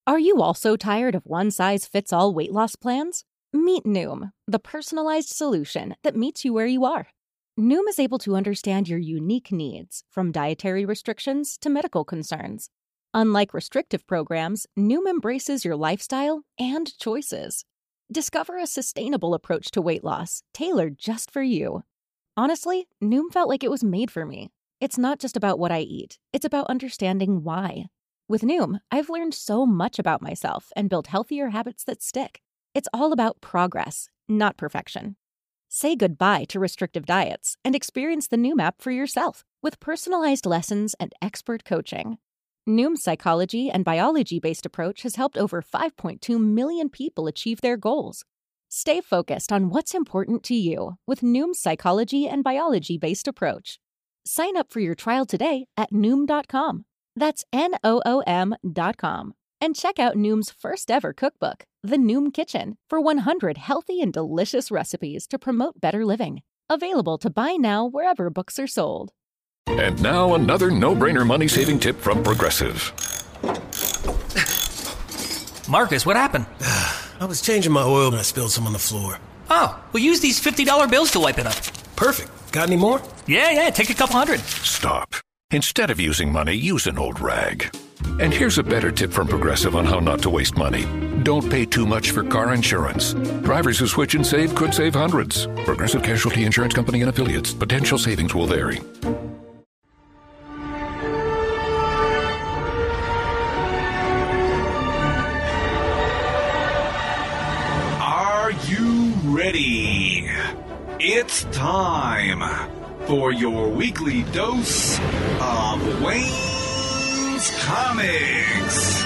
Are you also tired of one-size-fits-all weight loss plans? Meet Noom, the personalized solution that meets you where you are. Noom is able to understand your unique needs, from dietary restrictions to medical concerns. Unlike restrictive programs, Noom embraces your lifestyle and choices. Discover a sustainable approach to weight loss, tailored just for you. Honestly, Noom felt like it was made for me. It's not just about what I eat, it's about understanding why. With Noom, I've learned so much about myself and built healthier habits that stick. It's all about progress, not perfection. Say goodbye to restrictive diets and experience the Noom app for yourself with personalized lessons and expert coaching. Noom's psychology and biology-based approach has helped over 5.2 million people achieve their goals. Stay focused on what's important to you with Noom's psychology and biology-based approach. Sign up for your trial today at Noom.com. That's Noom.com. And check out Noom's first ever cookbook, The Noom Kitchen, for 100 healthy and delicious recipes to promote better living. Available to buy now wherever books are sold. And now another no-brainer money-saving tip from Progressive. Marcus, what happened? I was changing my oil and I spilled some on the floor. Oh, well, use these $50 bills to wipe it up. Perfect. Got any more? Yeah, take a couple hundred. Stop. Instead of using money, use an old rag. And here's a better tip from Progressive on how not to waste money. Don't pay too much for car insurance. Drivers who switch and save could save hundreds. Progressive Casualty Insurance Company and Affiliates. Potential savings will vary. Are you ready? It's time for your weekly dose of Wayne's Comics.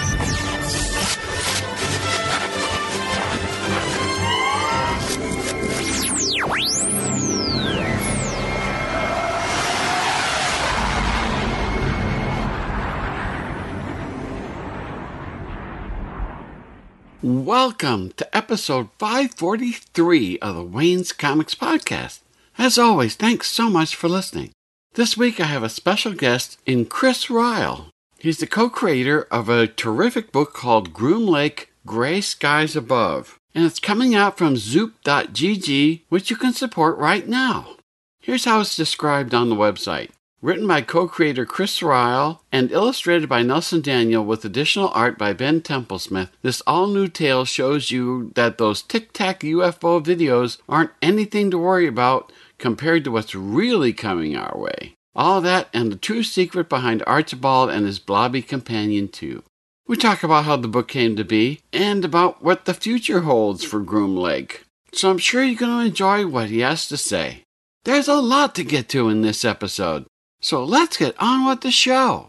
Welcome to episode 543 of the Wayne's Comics Podcast. As always, thanks so much for listening. This week I have a special guest in Chris Ryall. He's the co-creator of a terrific book called Groom Lake, Gray Skies Above. And it's coming out from Zoop.gg, which you can support right now. Here's how it's described on the website. Written by co-creator Chris Ryall and illustrated by Nelson Daniel with additional art by Ben Templesmith, this all-new tale shows you that those tic-tac UFO videos aren't anything to worry about compared to what's really coming our way. All that and the true secret behind Archibald and his blobby companion too. We talk about how the book came to be and about what the future holds for Groom Lake. So I'm sure you're going to enjoy what he has to say. There's a lot to get to in this episode. So let's get on with the show.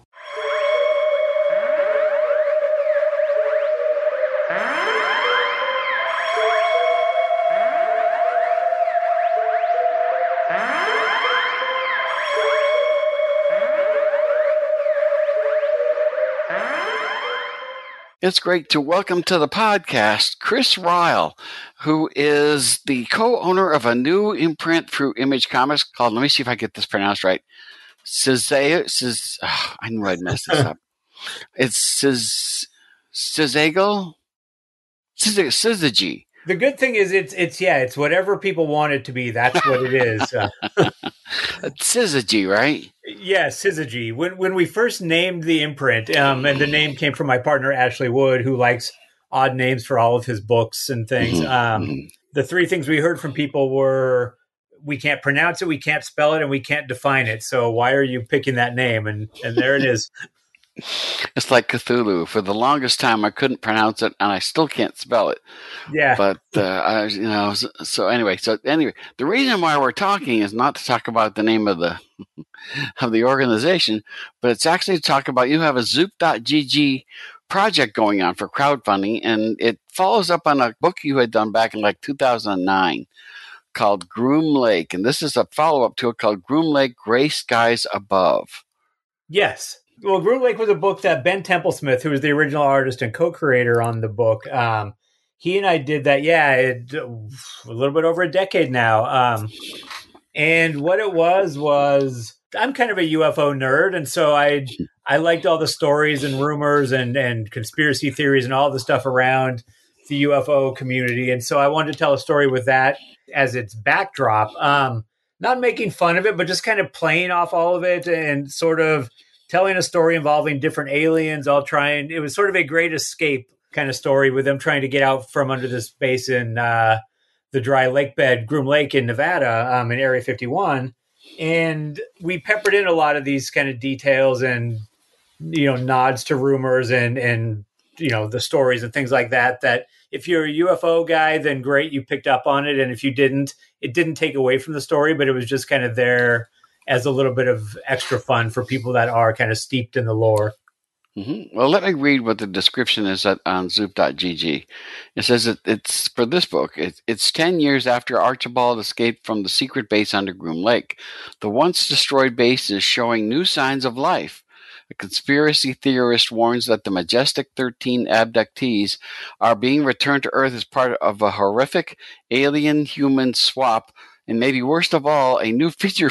It's great to welcome to the podcast Chris Ryall, who is the co-owner of a new imprint through Image Comics called, let me see if I get this pronounced right, I knew I'd mess this up. It's Syzygy. The good thing is it's whatever people want it to be. That's what it is. Syzygy, right? Yeah, Syzygy. When we first named the imprint, and the name came from my partner Ashley Wood, who likes odd names for all of his books and things. The three things we heard from people were, we can't pronounce it, we can't spell it, and we can't define it. So why are you picking that name? And there it is. It's like Cthulhu. For the longest time, I couldn't pronounce it, and I still can't spell it. Yeah. But So anyway, the reason why we're talking is not to talk about the name of the organization, but it's actually to talk about, you have a Zoop.gg project going on for crowdfunding, and it follows up on a book you had done back in like 2009 called Groom Lake, and this is a follow-up to it called Groom Lake, Gray Skies Above. Yes. Well, Groom Lake was a book that Ben Templesmith, who was the original artist and co-creator on the book, he and I did that, a little bit over a decade now. And what it was I'm kind of a UFO nerd, and so I liked all the stories and rumors and conspiracy theories and all the stuff around the UFO community, and so I wanted to tell a story with that as its backdrop. Not making fun of it, but just kind of playing off all of it and sort of telling a story involving different aliens. It was sort of a great escape kind of story with them trying to get out from under this base in the dry lake bed, Groom Lake in Nevada, in Area 51. And we peppered in a lot of these kind of details and, nods to rumors and the stories and things like that, that if you're a UFO guy, then great, you picked up on it. And if you didn't, it didn't take away from the story, but it was just kind of there as a little bit of extra fun for people that are kind of steeped in the lore. Mm-hmm. Well, let me read what the description is on Zoop.gg. It says it's for this book. It's 10 years after Archibald escaped from the secret base under Groom Lake. The once destroyed base is showing new signs of life. A conspiracy theorist warns that the Majestic 13 abductees are being returned to Earth as part of a horrific alien-human swap, and maybe worst of all, a new feature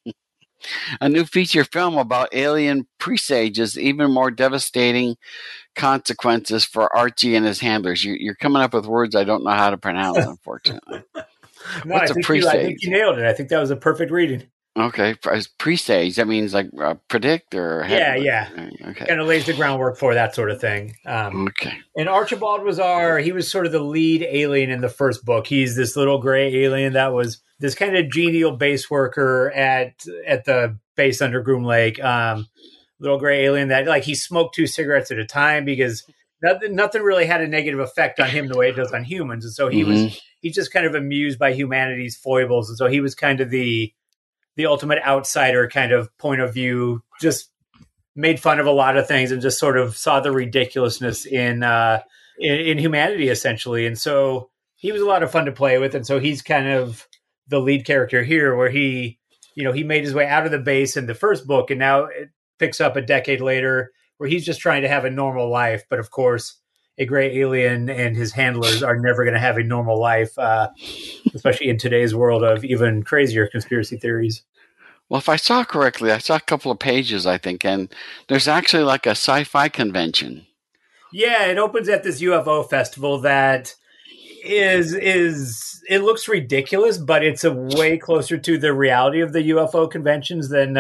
film about alien presages even more devastating consequences for Archie and his handlers. You're coming up with words I don't know how to pronounce, unfortunately. No, I think you nailed it. I think that was a perfect reading. Okay, presage, that means like predict or... Yeah. Okay. Kind of lays the groundwork for that sort of thing. Okay. And Archibald was sort of the lead alien in the first book. He's this little gray alien that was this kind of genial base worker at the base under Groom Lake. Little gray alien that he smoked 2 cigarettes at a time because nothing really had a negative effect on him the way it does on humans. And so he's just kind of amused by humanity's foibles. And so he was kind of the ultimate outsider kind of point of view, just made fun of a lot of things and just sort of saw the ridiculousness in humanity, essentially. And so he was a lot of fun to play with. And so he's kind of the lead character here, where he made his way out of the base in the first book, and now it picks up a decade later where he's just trying to have a normal life. But of course, a gray alien and his handlers are never going to have a normal life, especially in today's world of even crazier conspiracy theories. Well, if I saw correctly, I saw a couple of pages, I think, and there's actually like a sci-fi convention. Yeah, it opens at this UFO festival that is it looks ridiculous, but it's a way closer to the reality of the UFO conventions than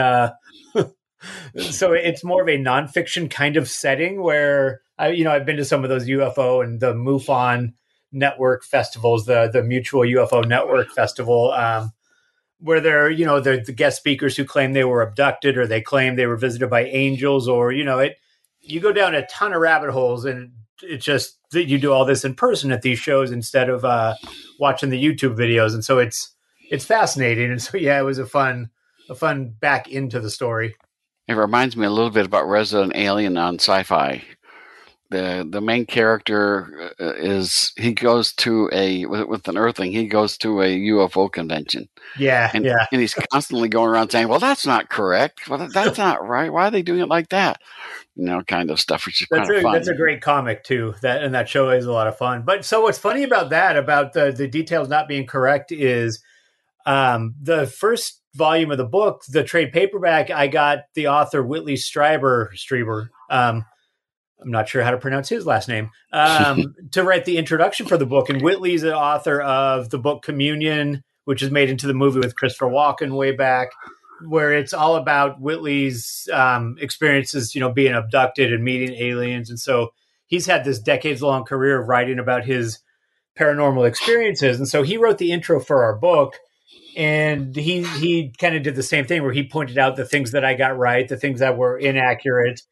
so it's more of a nonfiction kind of setting where I've been to some of those UFO and the MUFON network festivals, the Mutual UFO Network Festival, where they're the guest speakers who claim they were abducted, or they claim they were visited by angels, or you go down a ton of rabbit holes, and it's just that you do all this in person at these shows instead of watching the YouTube videos, and so it's fascinating. And so it was a fun back into the story. It reminds me a little bit about Resident Alien on Sci-Fi. The main character he goes to with an Earthling. He goes to a UFO convention. And he's constantly going around saying, "Well, that's not correct. Well, that's not right. Why are they doing it like that?" Kind of stuff, which is kind of fun. That's a great comic too. That show is a lot of fun. But so what's funny about that, about the details not being correct, is the first volume of the book, the trade paperback, I got the author Whitley Strieber. I'm not sure how to pronounce his last name, to write the introduction for the book. And Whitley's the author of the book Communion, which is made into the movie with Christopher Walken way back, where it's all about Whitley's experiences, being abducted and meeting aliens. And so he's had this decades-long career of writing about his paranormal experiences. And so he wrote the intro for our book. And he kind of did the same thing, where he pointed out the things that I got right, the things that were inaccurate.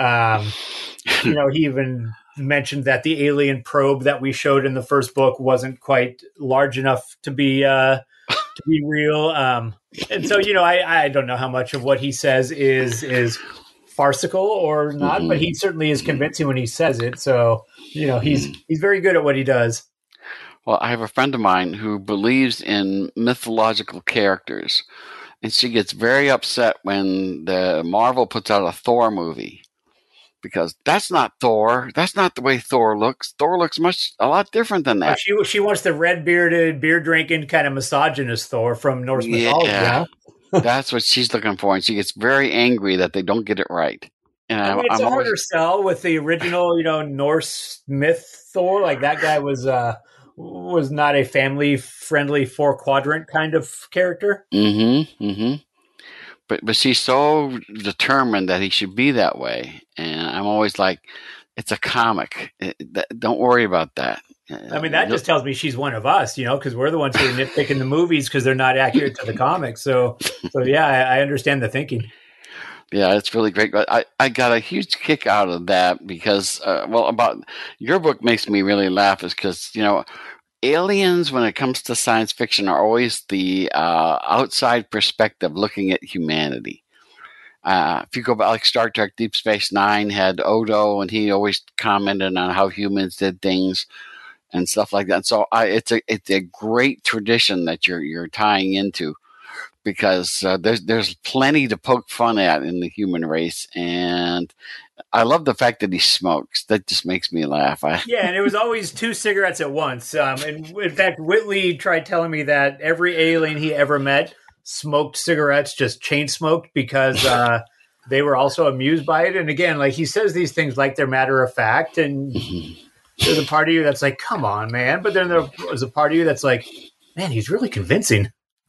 He even mentioned that the alien probe that we showed in the first book wasn't quite large enough to be real. And so, I don't know how much of what he says is farcical or not, but he certainly is convincing when he says it. So, he's very good at what he does. Well, I have a friend of mine who believes in mythological characters, and she gets very upset when the Marvel puts out a Thor movie, because that's not Thor. That's not the way Thor looks. Thor looks a lot different than that. She wants the red-bearded, beer-drinking kind of misogynist Thor from Norse mythology. That's what she's looking for, and she gets very angry that they don't get it right. And I mean, it's a harder sell with the original, Norse myth Thor. Like that guy was not a family friendly 4-quadrant kind of character. But she's so determined that he should be that way, and I'm always like, it's a comic. Don't worry about that. I mean, that just tells me she's one of us, because we're the ones who are nitpicking the movies because they're not accurate to the comics. So yeah, I understand the thinking. Yeah, it's really great. I got a huge kick out of that because, about your book makes me really laugh is because, aliens, when it comes to science fiction, are always the outside perspective looking at humanity. If you go back, like Star Trek Deep Space Nine had Odo, and he always commented on how humans did things and stuff like that. So it's a great tradition that you're tying into, because there's plenty to poke fun at in the human race, and I love the fact that he smokes. That just makes me laugh. Yeah, and it was always 2 cigarettes at once. And in fact, Whitley tried telling me that every alien he ever met smoked cigarettes, just chain smoked, because they were also amused by it. And again, like he says these things like they're matter of fact, and there's a part of you that's like, come on, man. But then there's a part of you that's like, man, he's really convincing.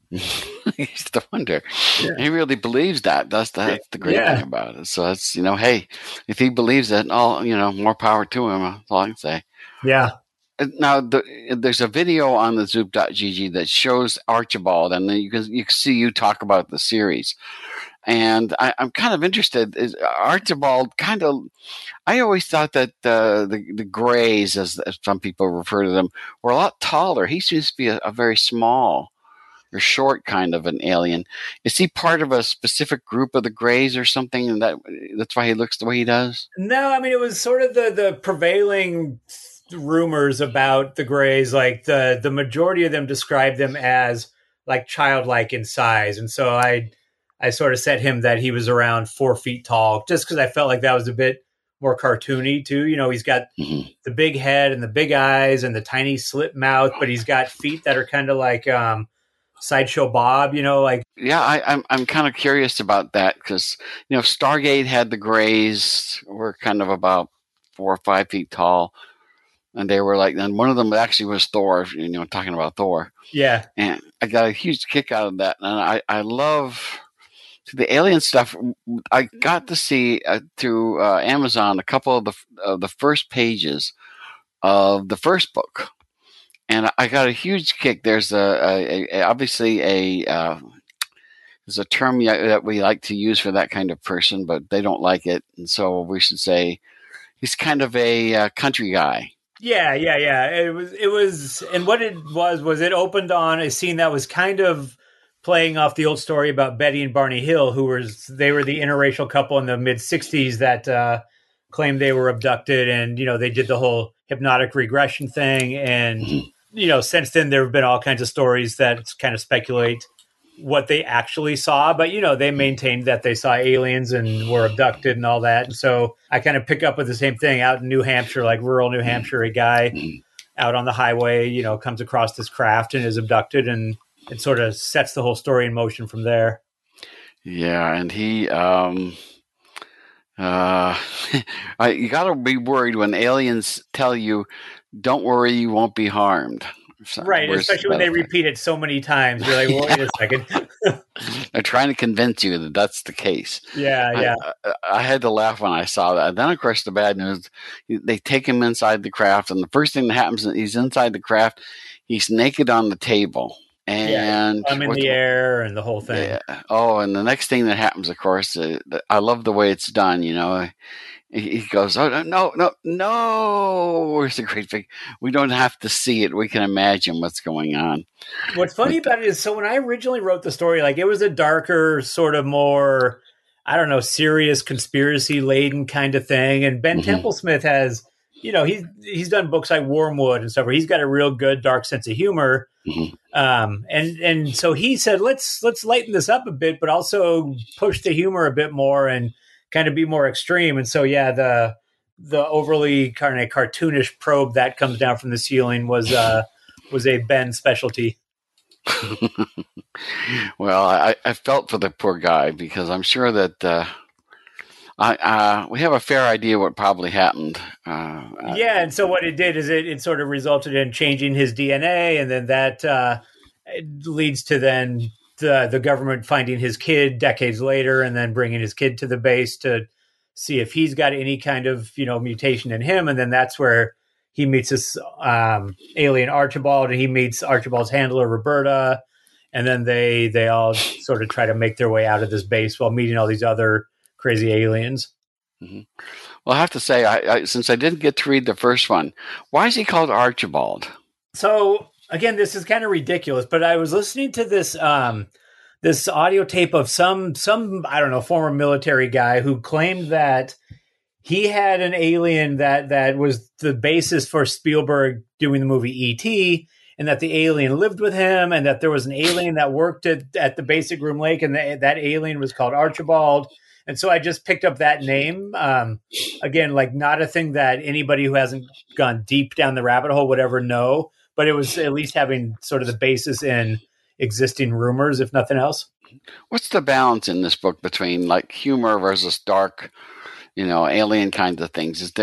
He's the wonder. Yeah. He really believes that. That's the great thing about it. So it's, hey, if he believes it, more power to him. That's all I can say. Yeah. Now, there's a video on the Zoop.gg that shows Archibald, and then you can see you talk about the series. And I'm kind of interested. Is Archibald kind of? I always thought that the Greys, as some people refer to them, were a lot taller. He seems to be a very small or short kind of an alien. Is he part of a specific group of the Greys or something, and that's why he looks the way he does? No, I mean, it was sort of the prevailing rumors about the Greys. Like the majority of them described them as like childlike in size, and so I sort of set him that he was around 4 feet tall, just because I felt like that was a bit more cartoony too. He's got the big head and the big eyes and the tiny slit mouth, but he's got feet that are kind of like Sideshow Bob, Yeah, I'm kind of curious about that because, Stargate had the Greys were kind of about 4 or 5 feet tall. And they were like, and one of them actually was Thor, talking about Thor. Yeah. And I got a huge kick out of that. And I love the alien stuff. I got to see through Amazon a couple of the first pages of the first book. And I got a huge kick. There's obviously there's a term that we like to use for that kind of person, but they don't like it. And so we should say he's kind of a country guy. Yeah. It was, and what it was it opened on a scene that was kind of playing off the old story about Betty and Barney Hill, they were the interracial couple in the mid '60s that claimed they were abducted, and they did the whole hypnotic regression thing, and since then there have been all kinds of stories that kind of speculate what they actually saw, but they maintained that they saw aliens and were abducted and all that. And so I kind of pick up with the same thing out in New Hampshire, like rural New Hampshire. A guy out on the highway, comes across this craft and is abducted, and it sort of sets the whole story in motion from there. Yeah, and he you got to be worried when aliens tell you, "Don't worry, you won't be harmed." Right, especially when they repeat it so many times. You're like, well, wait a second. They're trying to convince you that that's the case. Yeah. I had to laugh when I saw that. And then, of course, the bad news, they take him inside the craft, and the first thing that happens is he's inside the craft, he's naked on the table. And I'm in the air and the whole thing. Yeah. Oh, and the next thing that happens, of course, I love the way it's done, He goes, oh, no. Where's the great thing? We don't have to see it. We can imagine what's going on. What's funny about it is, so when I originally wrote the story, like it was a darker, sort of more, I don't know, serious, conspiracy-laden kind of thing. And Ben Templesmith has, he's done books like Wormwood and stuff where he's got a real good, dark sense of humor. And so he said, let's lighten this up a bit, but also push the humor a bit more and kind of be more extreme. And so, the overly kind of cartoonish probe that comes down from the ceiling was a Ben specialty. Well, I felt for the poor guy because I'm sure that we have a fair idea what probably happened. Yeah, and so what it did is it sort of resulted in changing his DNA, and then that it leads to then the government finding his kid decades later, and then bringing his kid to the base to see if he's got any kind of mutation in him, and then that's where he meets this alien Archibald, and he meets Archibald's handler Roberta, and then they all sort of try to make their way out of this base while meeting all these other crazy aliens. Mm-hmm. Well, I have to say, I since I didn't get to read the first one, why is he called Archibald? So again, this is kind of ridiculous, but I was listening to this this audio tape of some I don't know, former military guy who claimed that he had an alien that was the basis for Spielberg doing the movie E.T., and that the alien lived with him, and that there was an alien that worked at the Basic Groom Lake, and that alien was called Archibald. And so I just picked up that name. Again, like not a thing that anybody who hasn't gone deep down the rabbit hole would ever know, but it was at least having sort of the basis in existing rumors, if nothing else. What's the balance in this book between like humor versus dark, alien kinds of things? Is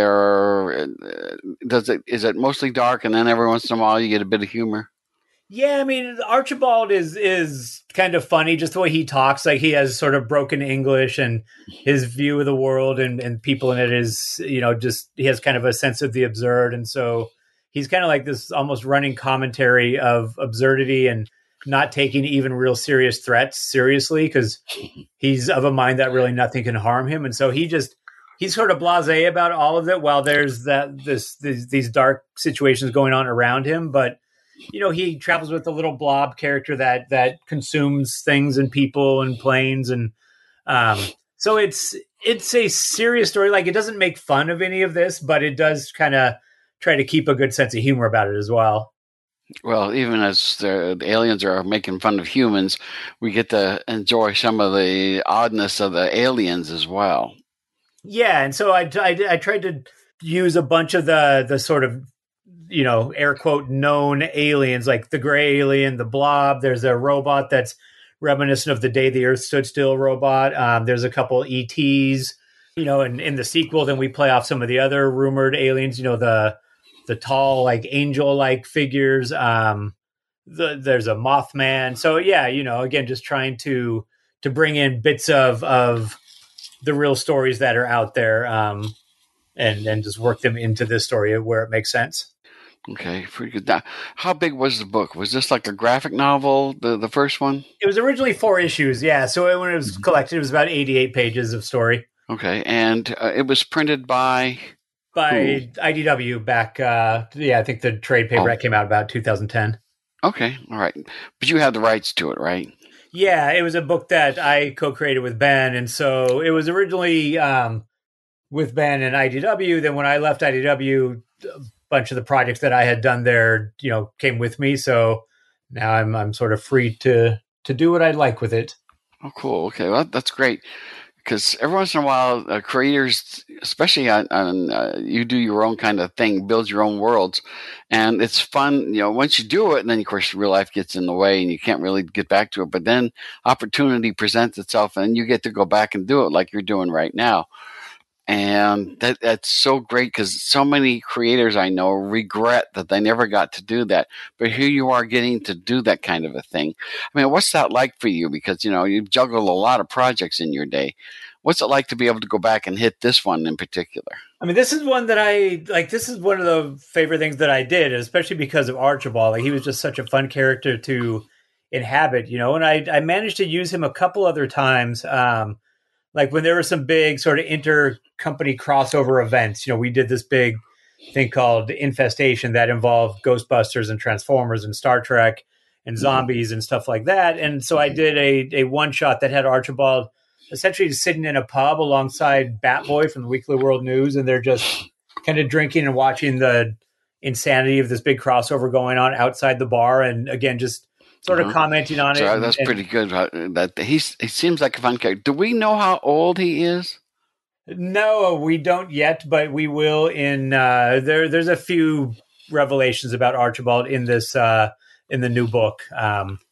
it mostly dark, and then every once in a while you get a bit of humor? Yeah, I mean, Archibald is kind of funny, just the way he talks. Like he has sort of broken English, and his view of the world and people in it is, just he has kind of a sense of the absurd. And so he's kind of like this almost running commentary of absurdity and not taking even real serious threats seriously, because he's of a mind that really nothing can harm him. And so he's sort of blasé about all of it while there's these dark situations going on around him. But he travels with a little blob character that consumes things and people and planes, and so it's a serious story. Like it doesn't make fun of any of this, but it does kind of try to keep a good sense of humor about it as well. Well, even as the aliens are making fun of humans, we get to enjoy some of the oddness of the aliens as well. Yeah, and so I tried to use a bunch of the sort of air quote known aliens, like the gray alien, the blob. There's a robot that's reminiscent of the Day the Earth Stood Still robot. There's a couple ETs, and in the sequel, then we play off some of the other rumored aliens, the tall, like angel-like figures. There's a Mothman. So yeah, again, just trying to bring in bits of the real stories that are out there, and just work them into this story where it makes sense. Okay, pretty good. Now, how big was the book? Was this like a graphic novel, the first one? It was originally 4 issues, yeah. So when it was collected, it was about 88 pages of story. Okay, and it was printed by IDW back, I think the trade paperback came out about 2010. Okay, all right. But you have the rights to it, right? Yeah, it was a book that I co-created with Ben, and so it was originally with Ben and IDW. Then when I left IDW, bunch of the projects that I had done there, came with me. So now I'm sort of free to do what I'd like with it. Oh, cool. Okay. Well, that's great. Because every once in a while, creators, especially on you do your own kind of thing, build your own worlds. And it's fun, once you do it, and then of course real life gets in the way and you can't really get back to it. But then opportunity presents itself and you get to go back and do it like you're doing right now. And that's so great, because so many creators I know regret that they never got to do that. But here you are getting to do that kind of a thing. I mean, what's that like for you? Because, you've juggled a lot of projects in your day. What's it like to be able to go back and hit this one in particular? I mean, this is one that I like. This is one of the favorite things that I did, especially because of Archibald. Like, he was just such a fun character to inhabit, and I managed to use him a couple other times. Like when there were some big sort of inter-company crossover events, we did this big thing called Infestation that involved Ghostbusters and Transformers and Star Trek and zombies and stuff like that. And so I did a one-shot that had Archibald essentially just sitting in a pub alongside Batboy from the Weekly World News, and they're just kind of drinking and watching the insanity of this big crossover going on outside the bar. And again, just sort of commenting on it. That's pretty good. That he seems like a fun character. Do we know how old he is? No, we don't yet, but we will. In there's a few revelations about Archibald in this in the new book.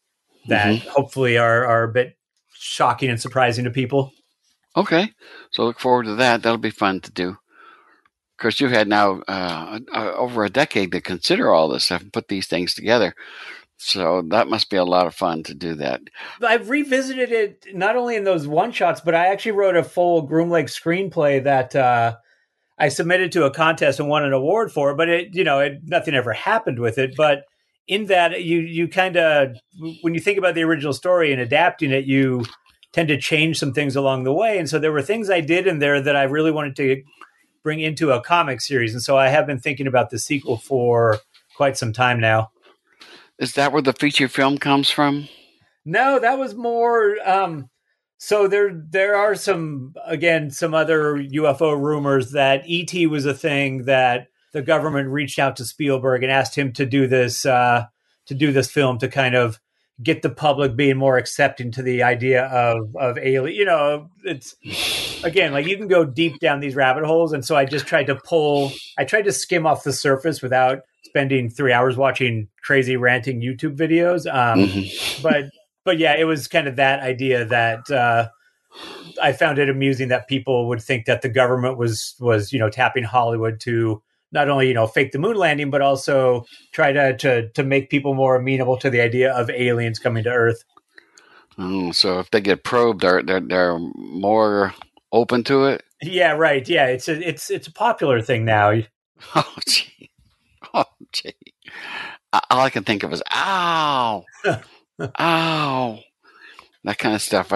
that hopefully are a bit shocking and surprising to people. Okay. So look forward to that. That'll be fun to do. Of course, you've had now over a decade to consider all this stuff and put these things together. So that must be a lot of fun to do that. I've revisited it not only in those one-shots, but I actually wrote a full Groom Lake screenplay that I submitted to a contest and won an award for. But nothing ever happened with it. But in that, you kind of, when you think about the original story and adapting it, you tend to change some things along the way. And so there were things I did in there that I really wanted to bring into a comic series. And so I have been thinking about the sequel for quite some time now. Is that where the feature film comes from? No, that was more. So there are some other UFO rumors that ET was a thing that the government reached out to Spielberg and asked him to do this film to kind of get the public being more accepting to the idea of alien. It's again, like you can go deep down these rabbit holes. And so I just tried to skim off the surface without spending 3 hours watching crazy ranting YouTube videos. But yeah, it was kind of that idea that I found it amusing that people would think that the government was tapping Hollywood to not only, fake the moon landing, but also try to make people more amenable to the idea of aliens coming to Earth. So if they get probed, they're more open to it? Yeah, right. Yeah, it's a popular thing now. Oh, gee. All I can think of is, ow, ow, that kind of stuff.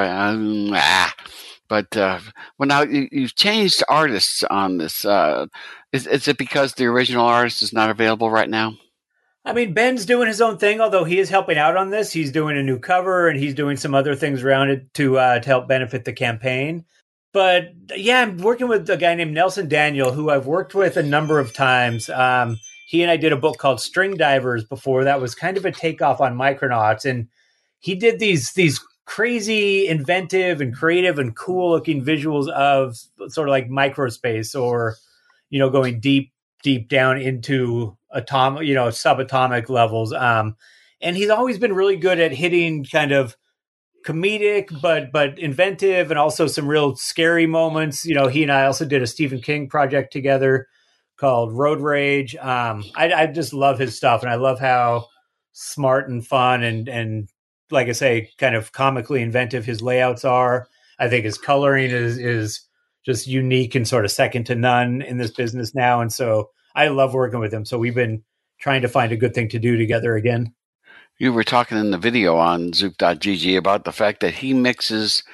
But well, now you've changed artists on this. Is it because the original artist is not available right now? I mean, Ben's doing his own thing, although he is helping out on this. He's doing a new cover and he's doing some other things around it to help benefit the campaign. But yeah, I'm working with a guy named Nelson Daniel, who I've worked with a number of times. He and I did a book called String Divers before. That was kind of a takeoff on Micronauts. And he did these crazy, inventive and creative and cool looking visuals of sort of like microspace or, going deep down into subatomic levels. And he's always been really good at hitting kind of comedic, but inventive and also some real scary moments. He and I also did a Stephen King project together called Road Rage. I just love his stuff, and I love how smart and fun and like I say, kind of comically inventive his layouts are. I think his coloring is just unique and sort of second to none in this business now. And so I love working with him. So we've been trying to find a good thing to do together again. You were talking in the video on Zoop.gg about the fact that he mixes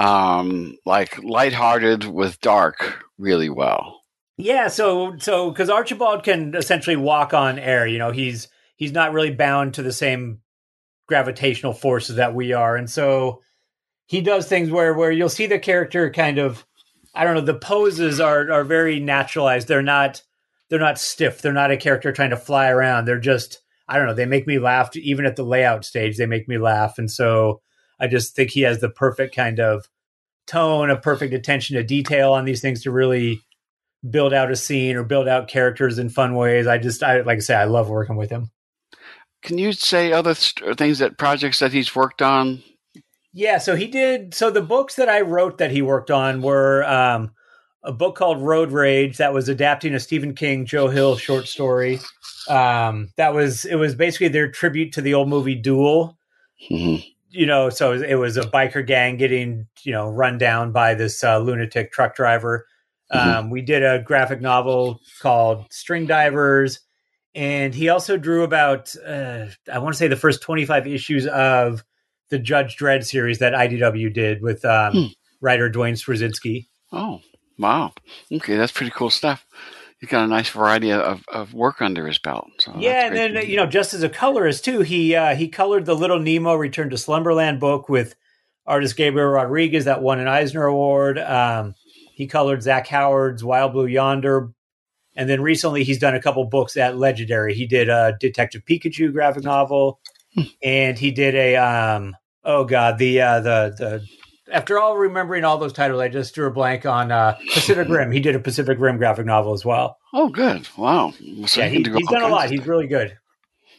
like lighthearted with dark really well. Yeah. So because Archibald can essentially walk on air, he's not really bound to the same gravitational forces that we are. And so he does things where you'll see the character kind of, I don't know, the poses are very naturalized. They're not stiff. They're not a character trying to fly around. They're just, I don't know, they make me laugh. Even at the layout stage, they make me laugh. And so I just think he has the perfect kind of tone, a perfect attention to detail on these things to really build out a scene or build out characters in fun ways. I like I say, I love working with him. Can you say other projects that he's worked on? Yeah, so the books that I wrote that he worked on were a book called Road Rage that was adapting a Stephen King, Joe Hill short story. It was basically their tribute to the old movie Duel. Mm-hmm. So it was a biker gang getting, run down by this lunatic truck driver. Mm-hmm. We did a graphic novel called String Divers. And he also drew about, I want to say the first 25 issues of the Judge Dredd series that IDW did with writer Dwayne Straczynski. Oh, wow. Okay, that's pretty cool stuff. He's got a nice variety of work under his belt. So yeah, and then, just as a colorist, too, he colored the Little Nemo Return to Slumberland book with artist Gabriel Rodriguez that won an Eisner Award. He colored Zach Howard's Wild Blue Yonder. And then recently he's done a couple books at Legendary. He did a Detective Pikachu graphic novel. And he did a after all remembering all those titles, I just drew a blank on Pacific Rim. He did a Pacific Rim graphic novel as well. Oh, good! Wow. So yeah, he's done a lot. He's really good.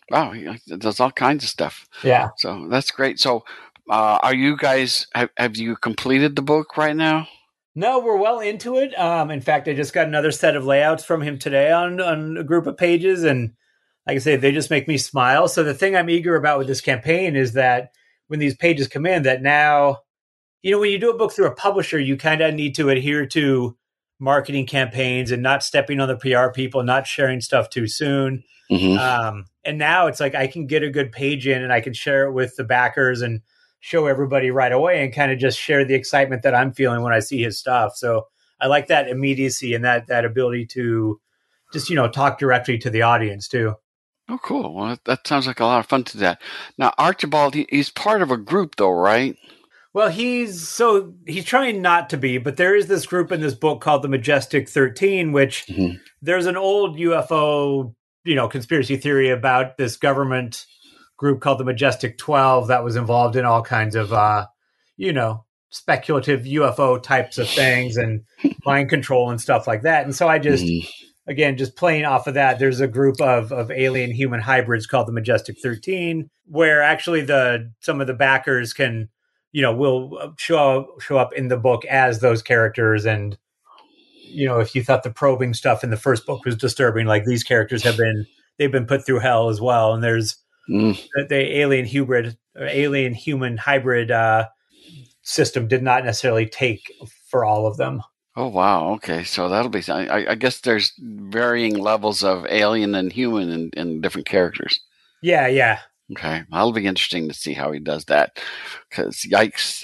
Wow, he does all kinds of stuff. Yeah. So that's great. So, are you guys have you completed the book right now? No, we're well into it. In fact, I just got another set of layouts from him today on a group of pages, and like I say, they just make me smile. So the thing I'm eager about with this campaign is that when these pages come in, that now, when you do a book through a publisher, you kind of need to adhere to marketing campaigns and not stepping on the PR people, not sharing stuff too soon. Mm-hmm. And now it's like I can get a good page in and I can share it with the backers and show everybody right away and kind of just share the excitement that I'm feeling when I see his stuff. So I like that immediacy and that ability to just, talk directly to the audience too. Oh, cool. Well, that sounds like a lot of fun to that. Now, Archibald, he's part of a group though, right? Well, he's trying not to be, but there is this group in this book called the Majestic 13, which there's an old UFO, conspiracy theory about this government group called the Majestic 12 that was involved in all kinds of, speculative UFO types of things and mind control and stuff like that. And so I just, again, just playing off of that, there's a group of alien human hybrids called the Majestic 13, where actually some of the backers can, will show up in the book as those characters. And, if you thought the probing stuff in the first book was disturbing, like these characters they've been put through hell as well. And there's the alien human hybrid system did not necessarily take for all of them. Oh, wow. Okay. So that'll be, I guess there's varying levels of alien and human in different characters. Yeah. Yeah. Okay. That'll be interesting to see how he does that. Because yikes.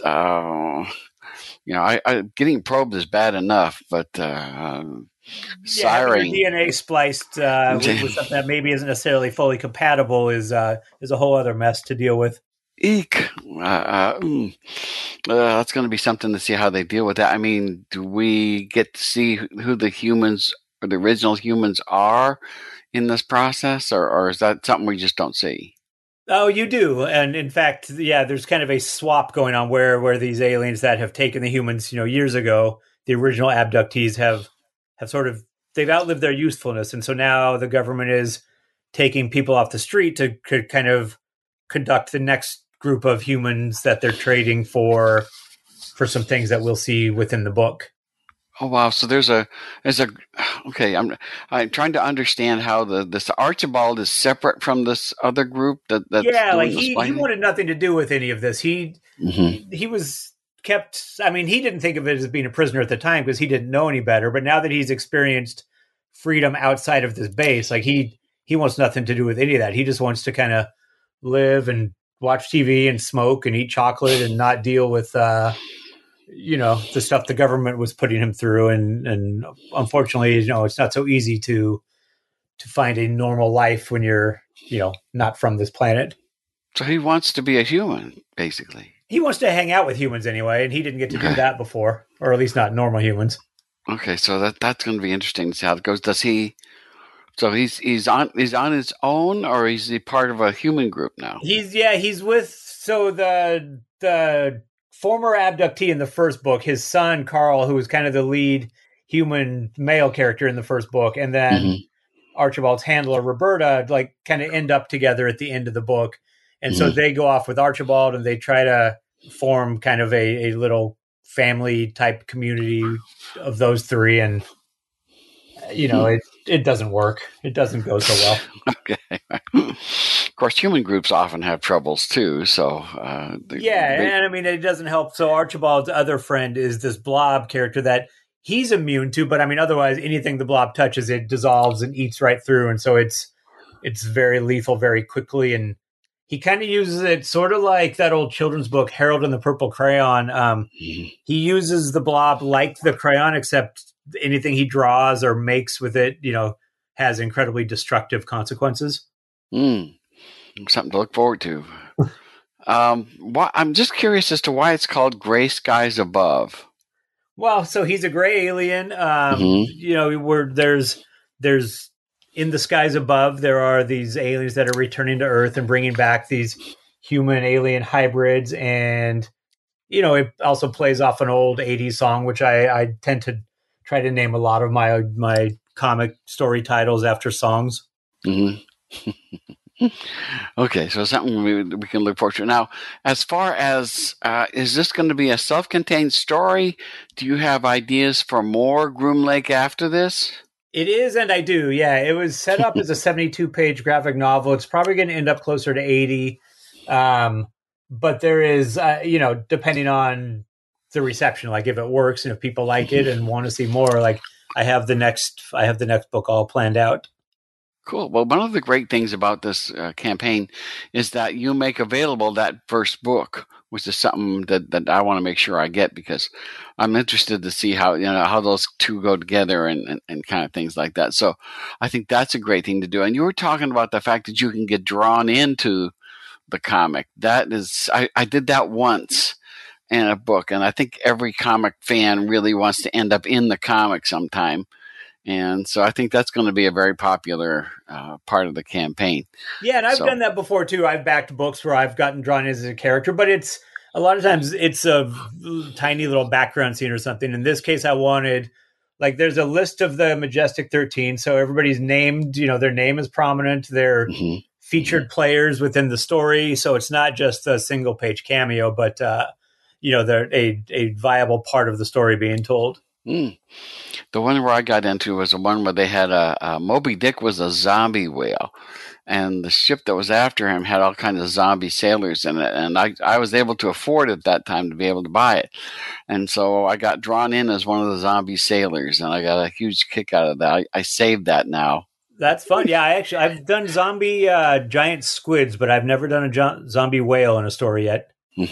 Getting probed is bad enough, but siring DNA spliced with something that maybe isn't necessarily fully compatible is a whole other mess to deal with. Eek. That's going to be something to see how they deal with that. I mean, do we get to see who the humans or the original humans are in this process, or is that something we just don't see? Oh, you do. And in fact, there's kind of a swap going on where these aliens that have taken the humans, years ago, the original abductees have they've outlived their usefulness. And so now the government is taking people off the street to kind of conduct the next group of humans that they're trading for some things that we'll see within the book. Oh, wow. So okay. I'm trying to understand how this Archibald is separate from this other group that's he wanted nothing to do with any of this. He was kept, he didn't think of it as being a prisoner at the time because he didn't know any better. But now that he's experienced freedom outside of this base, like he wants nothing to do with any of that. He just wants to kind of live and watch TV and smoke and eat chocolate and not deal with, the stuff the government was putting him through. And unfortunately, it's not so easy to find a normal life when you're, not from this planet. So he wants to be a human, basically. He wants to hang out with humans anyway, and he didn't get to do that before, or at least not normal humans. Okay, so that's going to be interesting to see how it goes. Does he? So he's on his own, or is he part of a human group now? He's with the former abductee in the first book, his son Carl, who was kind of the lead human male character in the first book, and then Archibald's handler Roberta, like, kind of end up together at the end of the book. And so they go off with Archibald and they try to form kind of a little family type community of those three. And, it doesn't work. It doesn't go so well. Okay. Of course, human groups often have troubles too. So, it doesn't help. So Archibald's other friend is this blob character that he's immune to, but otherwise anything the blob touches, it dissolves and eats right through. And so it's very lethal very quickly. And he kind of uses it sort of like that old children's book, Harold and the Purple Crayon. He uses the blob like the crayon, except anything he draws or makes with it, has incredibly destructive consequences. Something to look forward to. I'm just curious as to why it's called Gray Skies Above. Well, so he's a gray alien. Where there's in the skies above, there are these aliens that are returning to Earth and bringing back these human alien hybrids. And, it also plays off an old 80s song, which I tend to try to name a lot of my comic story titles after songs. Okay, so something we can look forward to. Now, as far as, is this going to be a self-contained story? Do you have ideas for more Groom Lake after this? It is, and I do. Yeah, it was set up as a 72-page graphic novel. It's probably going to end up closer to 80. But there is, depending on the reception, like if it works and if people like it and want to see more, like I have the next book all planned out. Cool. Well, one of the great things about this campaign is that you make available that first book, which is something that I want to make sure I get, because I'm interested to see how those two go together and kind of things like that. So I think that's a great thing to do. And you were talking about the fact that you can get drawn into the comic. That is, I did that once in a book, and I think every comic fan really wants to end up in the comic sometime. And so I think that's going to be a very popular part of the campaign. Yeah, and I've done that before too. I've backed books where I've gotten drawn as a character, but it's a lot of times it's a tiny little background scene or something. In this case, I wanted, like, there's a list of the Majestic 13, so everybody's named, their name is prominent. They're featured players within the story, so it's not just a single page cameo, but they're a viable part of the story being told. The one where I got into was the one where they had a Moby Dick was a zombie whale, and the ship that was after him had all kinds of zombie sailors in it, and I was able to afford at that time to be able to buy it, and so I got drawn in as one of the zombie sailors, and I got a huge kick out of that. I saved that now. That's fun. Yeah, I've done zombie giant squids, but I've never done a zombie whale in a story yet.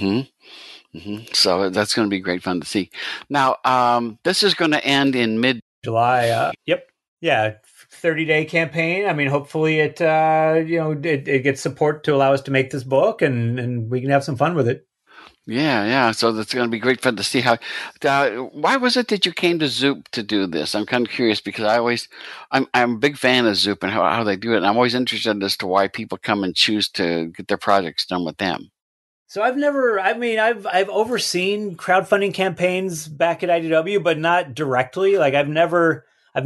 So that's going to be great fun to see. Now, this is going to end in mid-July. Yep. Yeah. 30-day campaign. I mean, hopefully it gets support to allow us to make this book, and we can have some fun with it. Yeah. So that's going to be great fun to see how. Why was it that you came to Zoop to do this? I'm kind of curious, because I'm a big fan of Zoop and how they do it, and I'm always interested as to why people come and choose to get their projects done with them. So I've overseen crowdfunding campaigns back at IDW, but not directly. Like I've never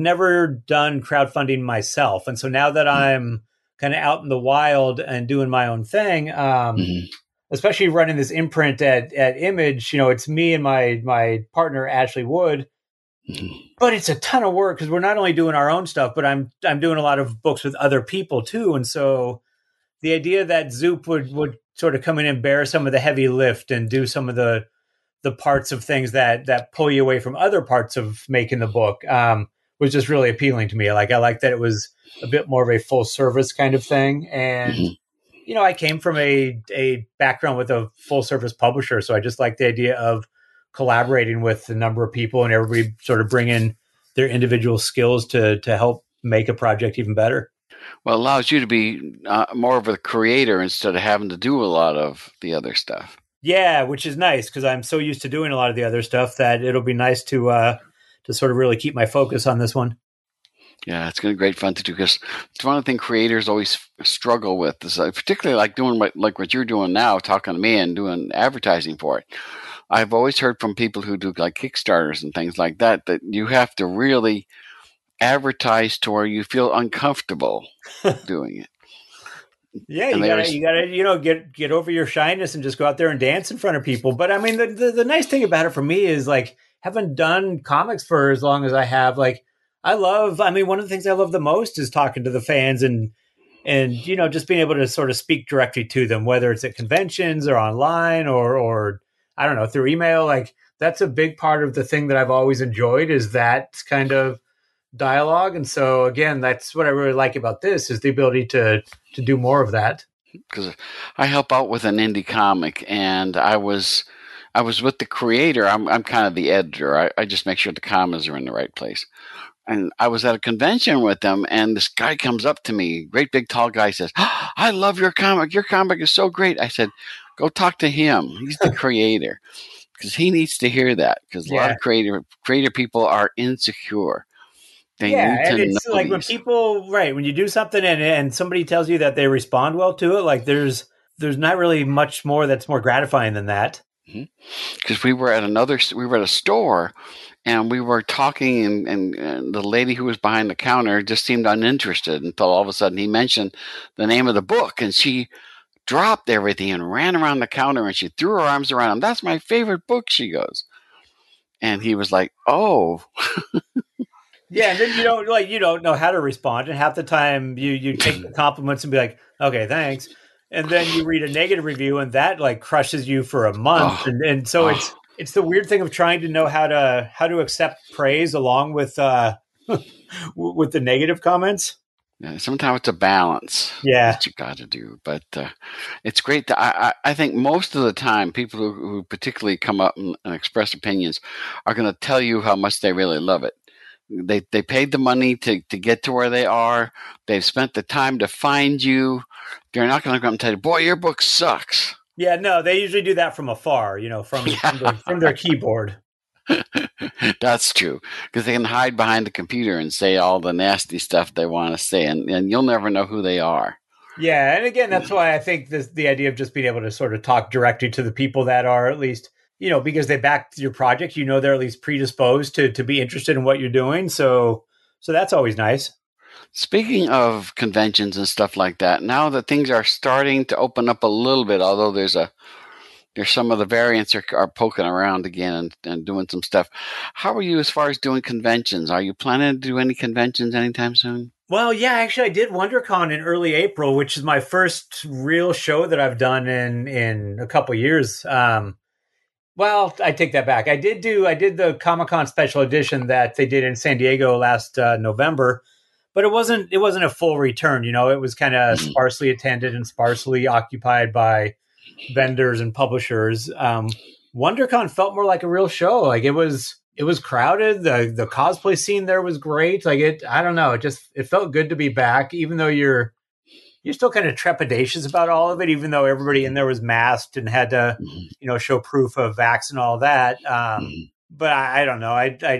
done crowdfunding myself. And so now that I'm kind of out in the wild and doing my own thing, especially running this imprint at Image, it's me and my partner, Ashley Wood, but it's a ton of work because we're not only doing our own stuff, but I'm doing a lot of books with other people too. And so the idea that Zoop would sort of come in and bear some of the heavy lift and do some of the parts of things that pull you away from other parts of making the book was just really appealing to me. Like I like that it was a bit more of a full service kind of thing. And, I came from a background with a full service publisher. So I just like the idea of collaborating with a number of people and everybody sort of bring in their individual skills to help make a project even better. Well, it allows you to be more of a creator instead of having to do a lot of the other stuff. Yeah, which is nice because I'm so used to doing a lot of the other stuff that it'll be nice to sort of really keep my focus on this one. Yeah, it's going to be great fun to do because it's one of the things creators always struggle with, is particularly like doing what you're doing now, talking to me and doing advertising for it. I've always heard from people who do like Kickstarters and things like that you have to really advertise to where you feel uncomfortable doing it. Yeah, you gotta get over your shyness and just go out there and dance in front of people. But I mean, the nice thing about it for me is like having done comics for as long as I have, like one of the things I love the most is talking to the fans and just being able to sort of speak directly to them, whether it's at conventions or online or I don't know, through email. Like that's a big part of the thing that I've always enjoyed is that kind of dialogue. And so again, that's what I really like about this is the ability to do more of that. Because I help out with an indie comic, and I was with the creator. I'm kind of the editor. I just make sure the commas are in the right place. And I was at a convention with them, and this guy comes up to me, great big tall guy, says, "Oh, I love your comic. Your comic is so great." I said, "Go talk to him. He's the creator." Because he needs to hear that. Because a lot of creator people are insecure. And it's like when people, when you do something and somebody tells you that they respond well to it, like there's not really much more that's more gratifying than that. Because we were at a store, and we were talking, and the lady who was behind the counter just seemed uninterested until all of a sudden he mentioned the name of the book, and she dropped everything and ran around the counter, and she threw her arms around him. "That's my favorite book," she goes. And he was like, "Oh." Yeah, and then you don't know how to respond, and half the time you take the compliments and be like, "Okay, thanks," and then you read a negative review, and that like crushes you for a month, and so it's the weird thing of trying to know how to accept praise along with with the negative comments. Yeah, sometimes it's a balance that you got to do, but it's great. I think most of the time, people who particularly come up and express opinions are going to tell you how much they really love it. They paid the money to get to where they are. They've spent the time to find you. They're not going to come and tell you, "Boy, your book sucks." Yeah, no, they usually do that from afar, from their keyboard. That's true, because they can hide behind the computer and say all the nasty stuff they want to say, and you'll never know who they are. Yeah, and again, that's why I think the idea of just being able to sort of talk directly to the people that are at least, because they backed your project, they're at least predisposed to be interested in what you're doing. So that's always nice. Speaking of conventions and stuff like that, now that things are starting to open up a little bit, although there's some of the variants are poking around again and doing some stuff. How are you as far as doing conventions? Are you planning to do any conventions anytime soon? Well, yeah, actually I did WonderCon in early April, which is my first real show that I've done in a couple years. Well, I take that back. I did the Comic-Con special edition that they did in San Diego last November, but it wasn't a full return. It was kind of sparsely attended and sparsely occupied by vendors and publishers. WonderCon felt more like a real show. Like it was crowded. The cosplay scene there was great. Like I don't know. It felt good to be back, even though you're still kind of trepidatious about all of it, even though everybody in there was masked and had to, show proof of vax and all that. But I don't know.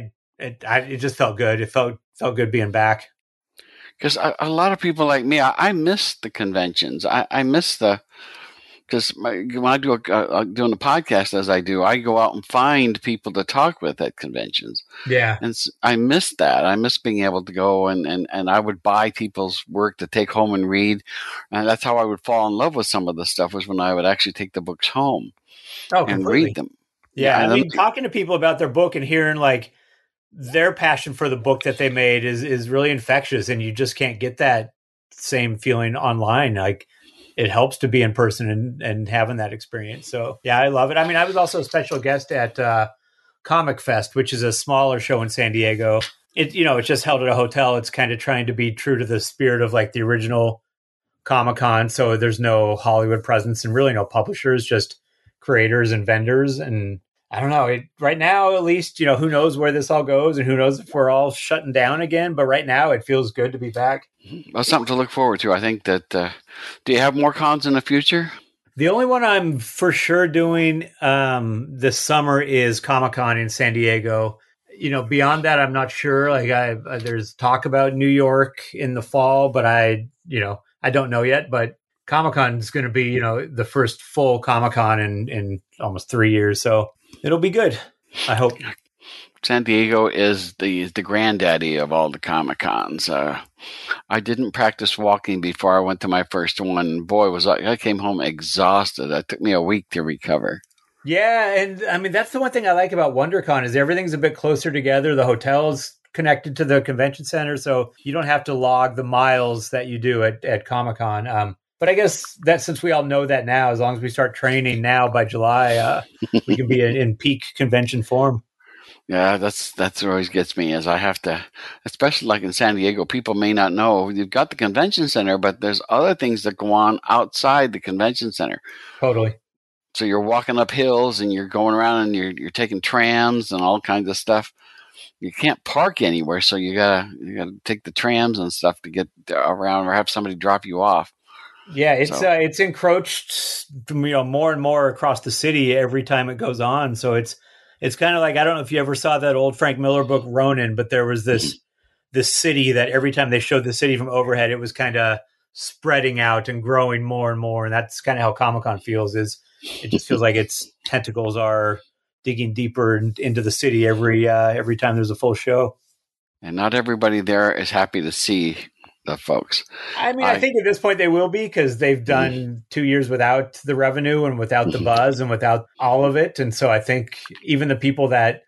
It just felt good. It felt good being back. Because a lot of people like me, I miss the conventions. I miss because when I do doing a podcast as I do, I go out and find people to talk with at conventions. Yeah. And I miss that. I miss being able to go and I would buy people's work to take home and read. And that's how I would fall in love with some of the stuff, was when I would actually take the books home and read them. Yeah. I mean, talking to people about their book and hearing like their passion for the book that they made is really infectious, and you just can't get that same feeling online. Like, it helps to be in person and having that experience. So yeah, I love it. I mean, I was also a special guest at Comic Fest, which is a smaller show in San Diego. It's just held at a hotel. It's kind of trying to be true to the spirit of like the original Comic-Con. So there's no Hollywood presence and really no publishers, just creators and vendors. And I don't know, right now, at least, who knows where this all goes and who knows if we're all shutting down again. But right now it feels good to be back. Well, something to look forward to. I think that, do you have more cons in the future? The only one I'm for sure doing this summer is Comic-Con in San Diego. Beyond that, I'm not sure. Like there's talk about New York in the fall, but I don't know yet. But Comic-Con is going to be, the first full Comic-Con in almost 3 years. So it'll be good, I hope. San Diego is the granddaddy of all the Comic-Cons. I didn't practice walking before I went to my first one. Boy, I came home exhausted. It took me a week to recover. Yeah, and I mean, that's the one thing I like about WonderCon is everything's a bit closer together. The hotel's connected to the convention center, so you don't have to log the miles that you do at Comic-Con. But I guess that since we all know that now, as long as we start training now by July, we can be in peak convention form. Yeah, that's what always gets me is I have to, especially like in San Diego, people may not know you've got the convention center, but there's other things that go on outside the convention center. Totally. So you're walking up hills and you're going around and you're taking trams and all kinds of stuff. You can't park anywhere, so you gotta take the trams and stuff to get around or have somebody drop you off. Yeah, it's encroached more and more across the city every time it goes on. So it's kind of like, I don't know if you ever saw that old Frank Miller book Ronin, but there was this city that every time they showed the city from overhead, it was kind of spreading out and growing more and more. And that's kind of how Comic-Con feels. It just feels like its tentacles are digging deeper into the city every time there's a full show. And not everybody there is happy to see the folks. I mean, I think at this point they will be, because they've done 2 years without the revenue and without the buzz and without all of it. And so I think even the people that,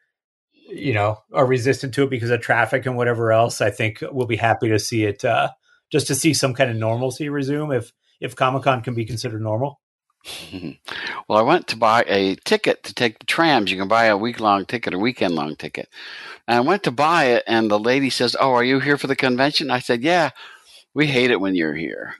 are resistant to it because of traffic and whatever else, I think will be happy to see it, just to see some kind of normalcy resume, if Comic-Con can be considered normal. Well, I went to buy a ticket to take the trams. You can buy a week-long ticket or weekend-long ticket. And I went to buy it, and the lady says, "Oh, are you here for the convention?" I said, "Yeah, we hate it when you're here."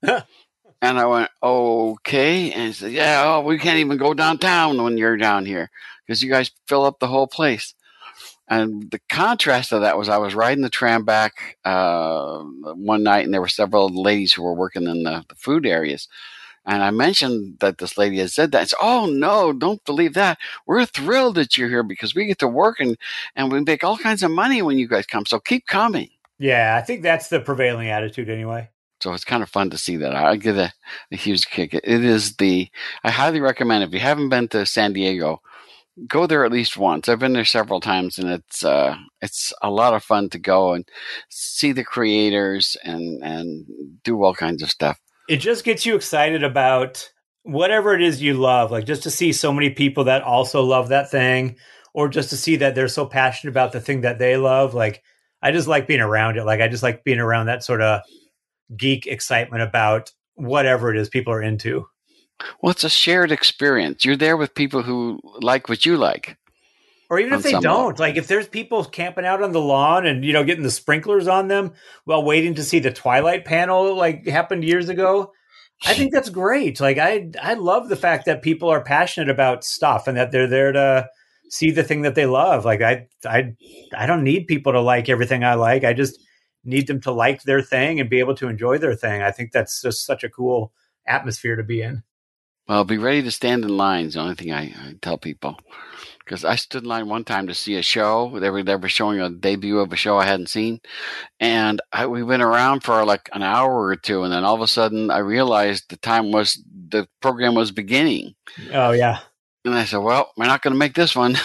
And I went, "Okay." And she said, "Yeah, we can't even go downtown when you're down here because you guys fill up the whole place." And the contrast of that was I was riding the tram back one night, and there were several ladies who were working in the food areas. And I mentioned that this lady had said that. I said, "Oh, no, don't believe that. We're thrilled that you're here because we get to work and we make all kinds of money when you guys come. So keep coming." Yeah, I think that's the prevailing attitude anyway. So it's kind of fun to see that. I give a huge kick. I highly recommend, if you haven't been to San Diego, go there at least once. I've been there several times, and it's a lot of fun to go and see the creators and do all kinds of stuff. It just gets you excited about whatever it is you love, like just to see so many people that also love that thing, or just to see that they're so passionate about the thing that they love. Like, I just like being around it. Like, I just like being around that sort of geek excitement about whatever it is people are into. Well, it's a shared experience. You're there with people who like what you like. Or even if they don't, like if there's people camping out on the lawn and, getting the sprinklers on them while waiting to see the Twilight panel like happened years ago, I think that's great. Like I love the fact that people are passionate about stuff and that they're there to see the thing that they love. Like I don't need people to like everything I like. I just need them to like their thing and be able to enjoy their thing. I think that's just such a cool atmosphere to be in. Well, be ready to stand in line is the only thing I tell people. Because I stood in line one time to see a show. They were showing a debut of a show I hadn't seen. And we went around for like an hour or two. And then all of a sudden I realized the program was beginning. Oh, yeah. And I said, well, we're not going to make this one.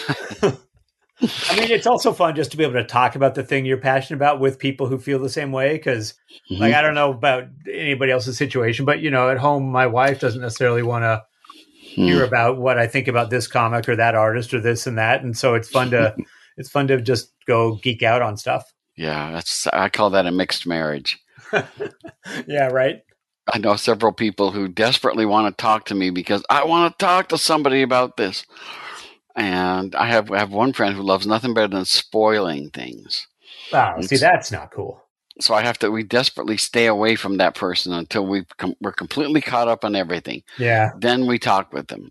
I mean, it's also fun just to be able to talk about the thing you're passionate about with people who feel the same way. Because, like, I don't know about anybody else's situation, but, at home, my wife doesn't necessarily want to hear about what I think about this comic or that artist or this and that. And so it's fun to just go geek out on stuff. Yeah, I call that a mixed marriage. Yeah, right. I know several people who desperately want to talk to me because I want to talk to somebody about this. And I have one friend who loves nothing better than spoiling things. Oh, see, that's not cool. So we desperately stay away from that person until we're completely caught up on everything. Yeah. Then we talk with them.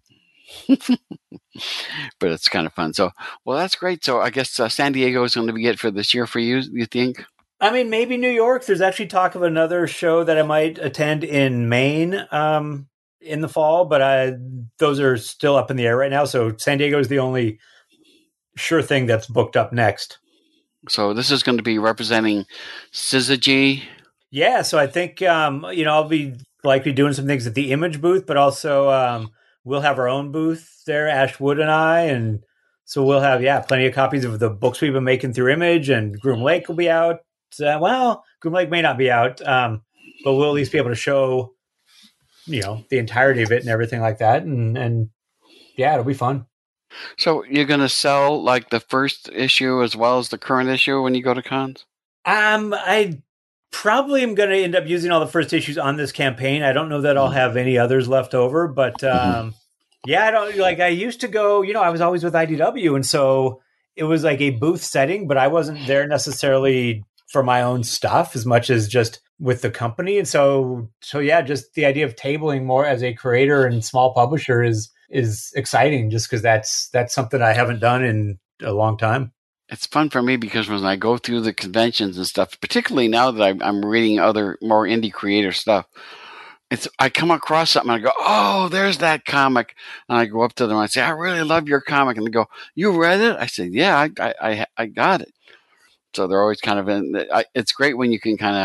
But it's kind of fun. So, well, that's great. So I guess San Diego is going to be it for this year for you think? I mean, maybe New York. There's actually talk of another show that I might attend in Maine in the fall, but those are still up in the air right now. So San Diego is the only sure thing that's booked up next. So this is going to be representing Syzygy. Yeah, so I think I'll be likely doing some things at the Image booth, but also we'll have our own booth there, Ash Wood and I, and so we'll have plenty of copies of the books we've been making through Image, and Groom Lake will be out. Groom Lake may not be out, but we'll at least be able to show the entirety of it and everything like that, and yeah, it'll be fun. So you're going to sell like the first issue as well as the current issue when you go to cons? I probably am going to end up using all the first issues on this campaign. I don't know that I'll have any others left over, but I don't I used to go, I was always with IDW. And so it was like a booth setting, but I wasn't there necessarily for my own stuff as much as just with the company. And so just the idea of tabling more as a creator and small publisher is exciting just because that's something I haven't done in a long time. It's fun for me because when I go through the conventions and stuff, particularly now that I'm reading other more indie creator stuff, I come across something and I go, oh, there's that comic. And I go up to them and I say, I really love your comic. And they go, you read it? I said, yeah, I got it. So they're always kind of it's great when you can kind of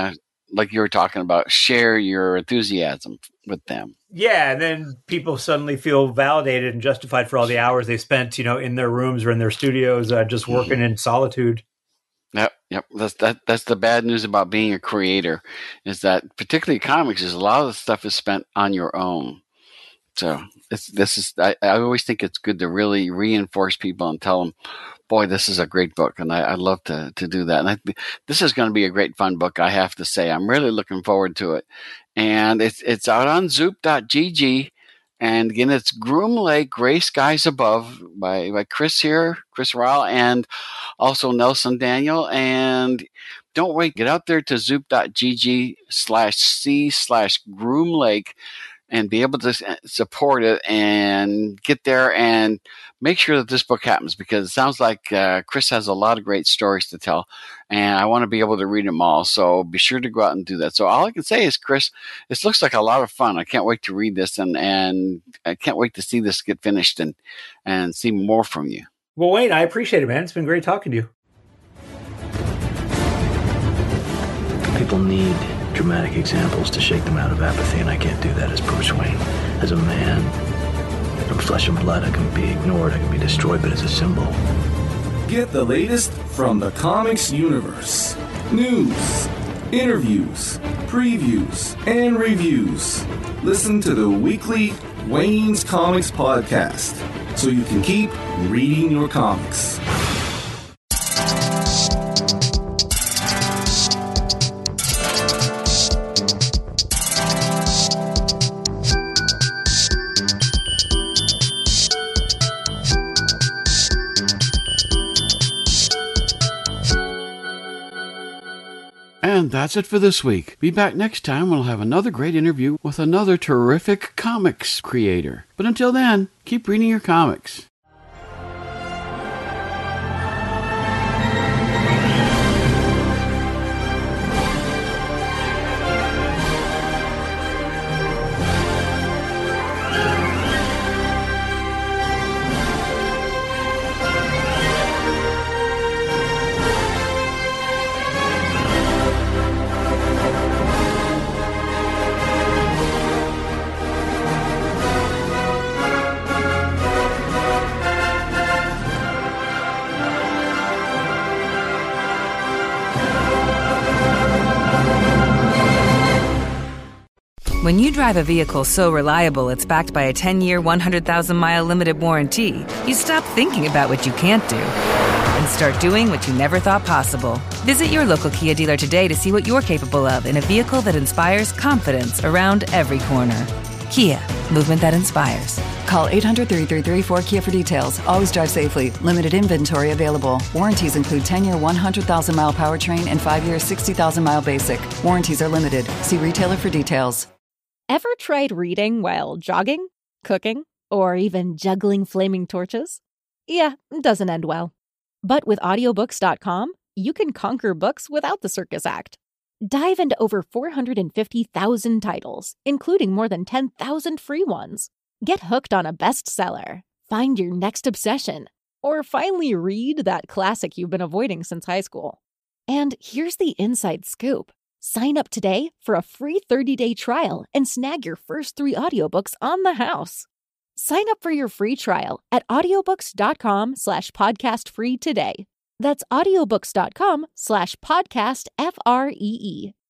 like you were talking about, share your enthusiasm with them. Yeah, and then people suddenly feel validated and justified for all the hours they spent, in their rooms or in their studios, just working in solitude. Yep. That's the bad news about being a creator, is that particularly comics, is a lot of the stuff is spent on your own. So I always think it's good to really reinforce people and tell them, boy, this is a great book, and I love to do that. And this is going to be a great fun book, I have to say. I'm really looking forward to it. And it's out on Zoop.gg. And again, it's Groom Lake, Gray Skies Above by Chris Ryall, and also Nelson Daniel. And don't wait, get out there to zoop.gg/c/Groom Lake and be able to support it and get there and make sure that this book happens, because it sounds like Chris has a lot of great stories to tell, and I want to be able to read them all. So be sure to go out and do that. So all I can say is, Chris, this looks like a lot of fun. I can't wait to read this, and I can't wait to see this get finished and see more from you. Well, Wayne, I appreciate it, man. It's been great talking to you. People need dramatic examples to shake them out of apathy, and I can't do that as Bruce Wayne. As a man, from flesh and blood, I can be ignored, I can be destroyed, but as a symbol. Get the latest from the comics universe. News, interviews, previews, and reviews. Listen to the weekly Wayne's Comics podcast so you can keep reading your comics. And that's it for this week. Be back next time. We'll have another great interview with another terrific comics creator. But until then, keep reading your comics. When you drive a vehicle so reliable it's backed by a 10-year, 100,000-mile limited warranty, you stop thinking about what you can't do and start doing what you never thought possible. Visit your local Kia dealer today to see what you're capable of in a vehicle that inspires confidence around every corner. Kia, movement that inspires. Call 800-333-4KIA for details. Always drive safely. Limited inventory available. Warranties include 10-year 100,000-mile powertrain and 5-year 60,000-mile basic. Warranties are limited. See retailer for details. Ever tried reading while jogging, cooking, or even juggling flaming torches? Yeah, it doesn't end well. But with audiobooks.com, you can conquer books without the circus act. Dive into over 450,000 titles, including more than 10,000 free ones. Get hooked on a bestseller, find your next obsession, or finally read that classic you've been avoiding since high school. And here's the inside scoop. Sign up today for a free 30-day trial and snag your first 3 audiobooks on the house. Sign up for your free trial at audiobooks.com/podcastfree today. That's audiobooks.com/podcastfree.